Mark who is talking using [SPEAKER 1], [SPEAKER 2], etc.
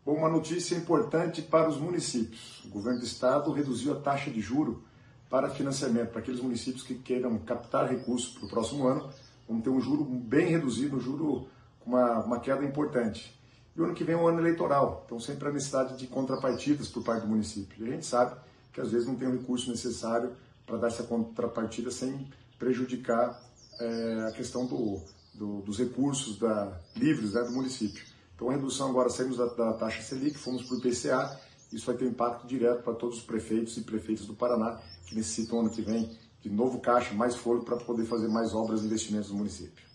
[SPEAKER 1] Bom, uma notícia importante para os municípios. O governo do estado reduziu a taxa de juro para financiamento. Para aqueles municípios que queiram captar recursos para o próximo ano, vamos ter um juro bem reduzido, um juro com uma queda importante. E o ano que vem é um ano eleitoral, então sempre há necessidade de contrapartidas por parte do município. E a gente sabe que às vezes não tem o recurso necessário para dar essa contrapartida sem prejudicar a questão dos recursos livres, né, do município. Então a redução agora, saímos da taxa Selic, fomos para o IPCA, isso vai ter um impacto direto para todos os prefeitos e prefeitas do Paraná, que necessitam ano que vem de novo caixa, mais fôlego para poder fazer mais obras e investimentos no município.